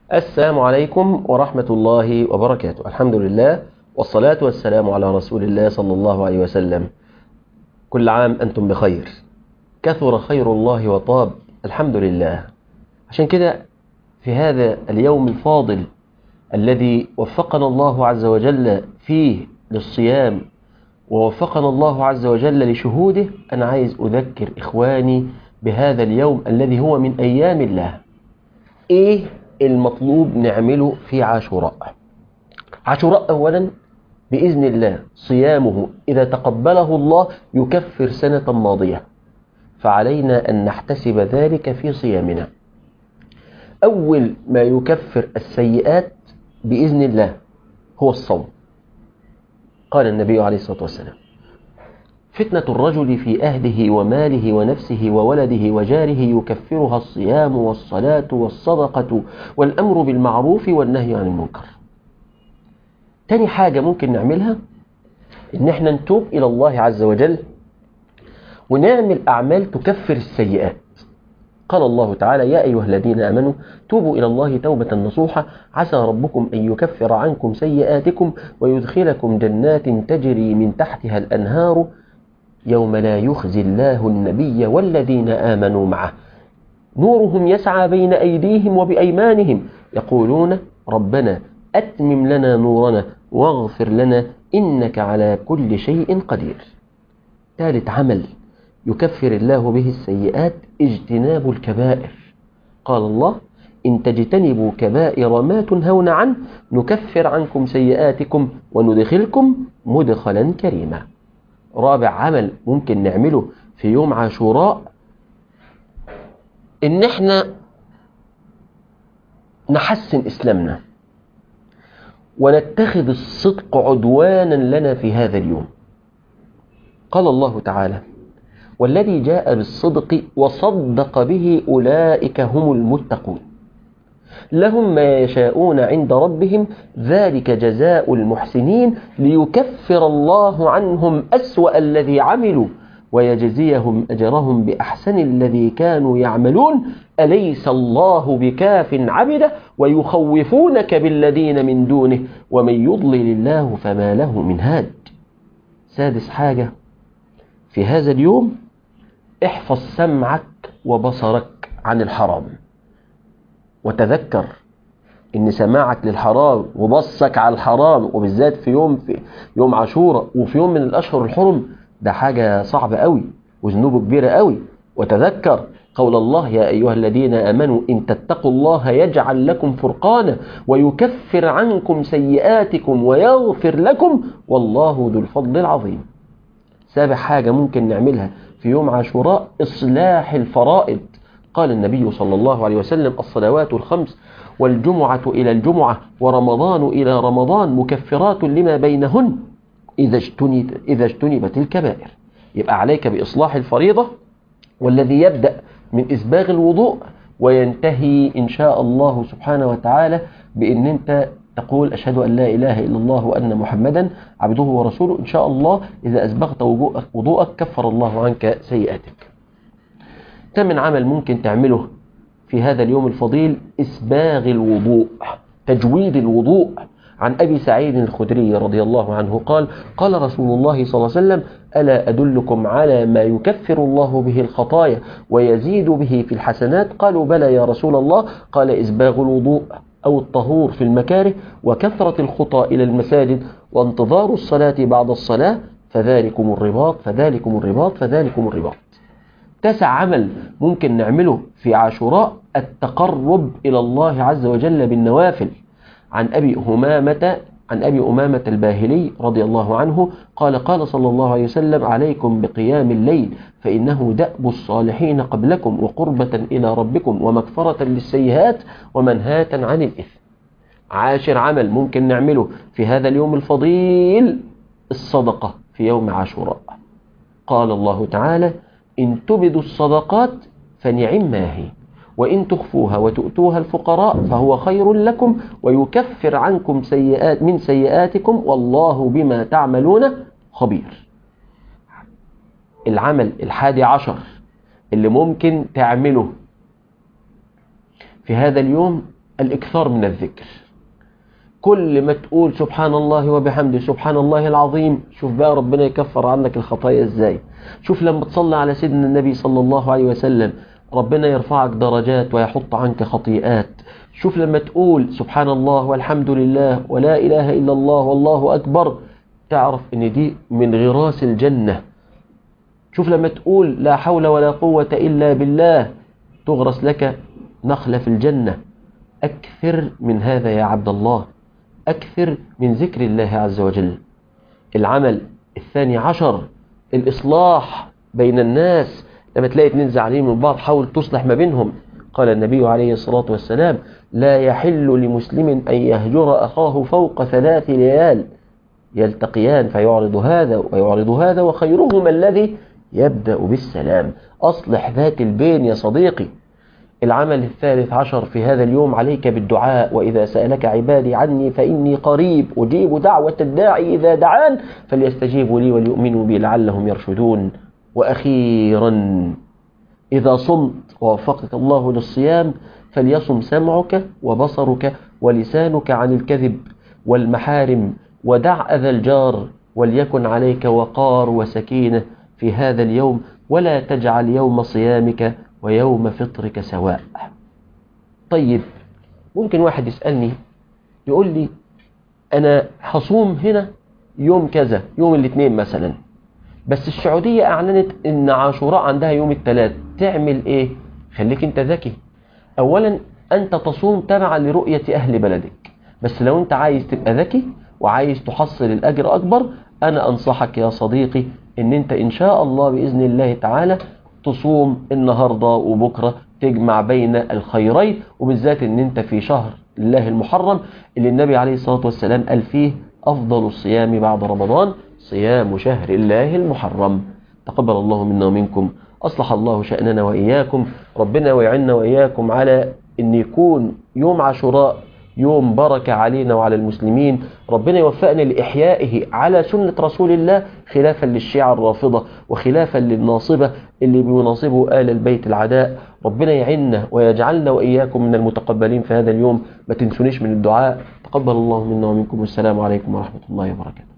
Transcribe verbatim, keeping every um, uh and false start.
السلام عليكم ورحمة الله وبركاته. الحمد لله والصلاة والسلام على رسول الله صلى الله عليه وسلم. كل عام أنتم بخير. كثر خير الله وطاب، الحمد لله. عشان كده في هذا اليوم الفاضل الذي وفقنا الله عز وجل فيه للصيام ووفقنا الله عز وجل لشهوده، أنا عايز أذكر إخواني بهذا اليوم الذي هو من أيام الله. إيه المطلوب نعمله في عاشوراء؟ عاشوراء أولا بإذن الله صيامه إذا تقبله الله يكفر سنة ماضية، فعلينا أن نحتسب ذلك في صيامنا. أول ما يكفر السيئات بإذن الله هو الصوم. قال النبي عليه الصلاة والسلام: فتنة الرجل في أهله وماله ونفسه وولده وجاره يكفرها الصيام والصلاة والصدقة والأمر بالمعروف والنهي عن المنكر. تاني حاجة ممكن نعملها إن احنا نتوب إلى الله عز وجل ونعمل أعمال تكفر السيئات. قال الله تعالى: يا أيها الذين آمنوا توبوا إلى الله توبة نصوحة عسى ربكم أن يكفر عنكم سيئاتكم ويدخلكم جنات تجري من تحتها الأنهار يوم لا يخزي الله النبي والذين آمنوا معه نورهم يسعى بين أيديهم وبأيمانهم يقولون ربنا أتمم لنا نورنا واغفر لنا إنك على كل شيء قدير. ثالث عمل يكفر الله به السيئات اجتناب الكبائر. قال الله: إن تجتنبوا كبائر ما تنهون عنه نكفر عنكم سيئاتكم وندخلكم مدخلا كريما. رابع عمل ممكن نعمله في يوم عاشوراء إن احنا نحسن إسلامنا ونتخذ الصدق عدوانا لنا في هذا اليوم. قال الله تعالى: والذي جاء بالصدق وصدق به أولئك هم المتقون لهم ما يشاءون عند ربهم ذلك جزاء المحسنين ليكفر الله عنهم أسوأ الذي عملوا ويجزيهم أجرهم بأحسن الذي كانوا يعملون أليس الله بكاف عبده ويخوفونك بالذين من دونه ومن يضلل الله فما له من هاد. سادس حاجة في هذا اليوم: احفظ سمعك وبصرك عن الحرام، وتذكر ان سماعك للحرام وبصك على الحرام وبالذات في يوم في يوم عاشوراء وفي يوم من الاشهر الحرم ده حاجة صعبة قوي وذنوبه كبيرة قوي. وتذكر قول الله: يا أيها الذين آمنوا إن تتقوا الله يجعل لكم فرقانا ويكفر عنكم سيئاتكم ويغفر لكم والله ذو الفضل العظيم. سابع حاجة ممكن نعملها في يوم عاشوراء إصلاح الفرائض. قال النبي صلى الله عليه وسلم: الصلوات الخمس والجمعة إلى الجمعة ورمضان إلى رمضان مكفرات لما بينهن إذا اجتنبت, إذا اجتنبت الكبائر. يبقى عليك بإصلاح الفريضة، والذي يبدأ من إسباغ الوضوء وينتهي إن شاء الله سبحانه وتعالى بأن أنت تقول أشهد أن لا إله إلا الله وأن محمدا عبده ورسوله. إن شاء الله إذا أسبغت وضوءك كفر الله عنك سيئاتك. ثامن عمل ممكن تعمله في هذا اليوم الفضيل: إسباغ الوضوء، تجويد الوضوء. عن أبي سعيد الخدري رضي الله عنه قال: قال رسول الله صلى الله عليه وسلم: ألا أدلكم على ما يكفر الله به الخطايا ويزيد به في الحسنات؟ قالوا: بلى يا رسول الله. قال: إسباغ الوضوء أو الطهور في المكاره وكثرة الخطى إلى المساجد وانتظار الصلاة بعد الصلاة فذلكم الرباط فذلكم الرباط فذلكم الرباط. تسع عمل ممكن نعمله في عاشوراء: التقرب إلى الله عز وجل بالنوافل. عن أبي أمامة عن أبي أمامة الباهلي رضي الله عنه قال: قال صلى الله عليه وسلم: عليكم بقيام الليل فإنه دأب الصالحين قبلكم وقربة إلى ربكم ومغفرة للسيئات ومنهاة عن الإثم. عاشر عمل ممكن نعمله في هذا اليوم الفضيل: الصدقة في يوم عاشوراء. قال الله تعالى: إن تبدوا الصدقات فنعم ما هي وإن تخفوها وتؤتوها الفقراء فهو خير لكم ويكفر عنكم سيئات من سيئاتكم والله بما تعملون خبير. العمل الحادي عشر اللي ممكن تعمله في هذا اليوم: الإكثار من الذكر. كل ما تقول سبحان الله وبحمده سبحان الله العظيم، شوف بقى ربنا يكفر عنك الخطايا ازاي. شوف لما تصلي على سيدنا النبي صلى الله عليه وسلم ربنا يرفعك درجات ويحط عنك خطيئات. شوف لما تقول سبحان الله والحمد لله ولا إله إلا الله والله أكبر، تعرف ان دي من غراس الجنة. شوف لما تقول لا حول ولا قوة إلا بالله، تغرس لك نخلة في الجنة. أكثر من هذا يا عبد الله، أكثر من ذكر الله عز وجل. العمل الثاني عشر الإصلاح بين الناس. لما تلاقي اتنين زعلانين من بعض حاول تصلح ما بينهم. قال النبي عليه الصلاة والسلام لا يحل لمسلم أن يهجر أخاه فوق ثلاث ليال يلتقيان فيعرض هذا ويعرض هذا وخيرهما الذي يبدأ بالسلام. أصلح ذات البين يا صديقي. العمل الثالث عشر في هذا اليوم عليك بالدعاء. وإذا سألك عبادي عني فإني قريب أجيب دعوة الداعي إذا دعان فليستجيبوا لي وليؤمنوا بي لعلهم يرشدون. وأخيرا إذا صمت ووفقك الله للصيام فليصم سمعك وبصرك ولسانك عن الكذب والمحارم ودع أذى الجار، وليكن عليك وقار وسكينة في هذا اليوم، ولا تجعل يوم صيامك ويوم فطرك سواء. طيب ممكن واحد يسألني يقول لي أنا هصوم هنا يوم كذا يوم الاثنين مثلا، بس السعودية أعلنت إن عاشوراء عندها يوم الثلاث، تعمل إيه؟ خليك أنت ذكي. أولا أنت تصوم تبعا لرؤية أهل بلدك، بس لو أنت عايز تبقى ذكي وعايز تحصل الأجر أكبر، أنا أنصحك يا صديقي إن أنت إن شاء الله بإذن الله تعالى تصوم النهاردة وبكرة، تجمع بين الخيرين، وبالذات إن أنت في شهر الله المحرم اللي النبي عليه الصلاة والسلام قال فيه أفضل الصيام بعد رمضان صيام شهر الله المحرم. تقبل الله منا ومنكم، أصلح الله شأننا وإياكم. ربنا ويعنا وإياكم على أن يكون يوم عاشوراء يوم بركة علينا وعلى المسلمين. ربنا يوفقنا لإحيائه على سنة رسول الله، خلافا للشيعة الرافضة وخلافا للناصبة اللي بيناصبوا آل البيت العداء. ربنا يعنا ويجعلنا وإياكم من المتقبلين في هذا اليوم. ما تنسونيش من الدعاء. تقبل الله منا ومنكم، والسلام عليكم ورحمة الله وبركاته.